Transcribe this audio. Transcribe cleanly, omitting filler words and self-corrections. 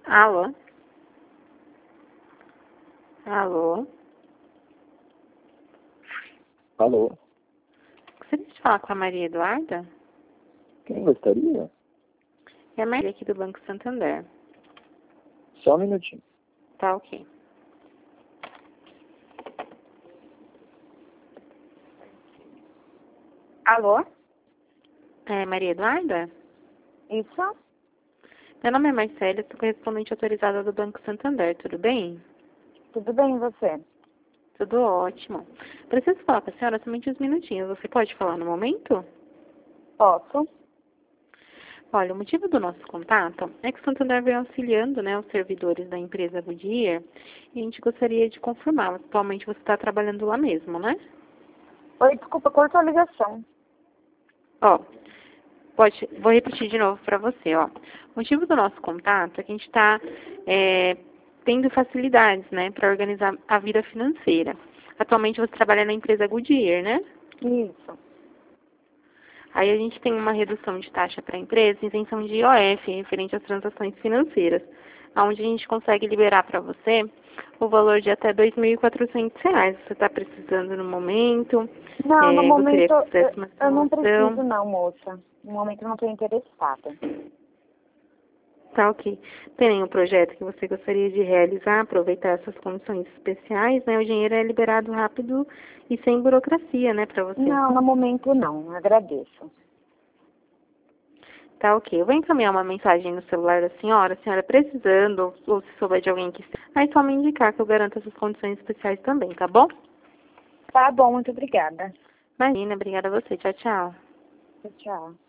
Alô? Alô? Alô? Gostaria de falar com a Maria Eduarda? Quem gostaria? É a Maria aqui do Banco Santander. Só um minutinho. Tá ok. Alô? É Maria Eduarda? Isso? Meu nome é Marcela, sou correspondente autorizada do Banco Santander, tudo bem? Tudo bem, e você? Tudo ótimo. Preciso falar com a senhora somente uns minutinhos. Você pode falar no momento? Posso? Olha, o motivo do nosso contato é que o Santander vem auxiliando, né, os servidores da empresa Goodyear e a gente gostaria de confirmar. Atualmente você está trabalhando lá mesmo, né? Oi, desculpa, cortou a ligação. Ó, vou repetir de novo para você, ó. O motivo do nosso contato é que a gente está tendo facilidades, né, para organizar a vida financeira. Atualmente você trabalha na empresa Goodyear, né? Isso. Aí a gente tem uma redução de taxa para a empresa, isenção de IOF, referente às transações financeiras, onde a gente consegue liberar para você o valor de até R$ 2.400. Você está precisando no momento? Não, no Gostaria momento que fizesse uma eu não simulação? preciso não, moça. No momento eu não estou interessada. Tá ok. Tem nenhum projeto que você gostaria de realizar, aproveitar essas condições especiais, né? O dinheiro é liberado rápido e sem burocracia, né, para você. Não, no momento não. Agradeço. Tá ok. Eu vou encaminhar uma mensagem no celular da senhora, a senhora precisando, ou se souber de alguém que... Aí só me indicar que eu garanto essas condições especiais também, tá bom? Tá bom, muito obrigada. Imagina, obrigada a você. Tchau, tchau. Tchau.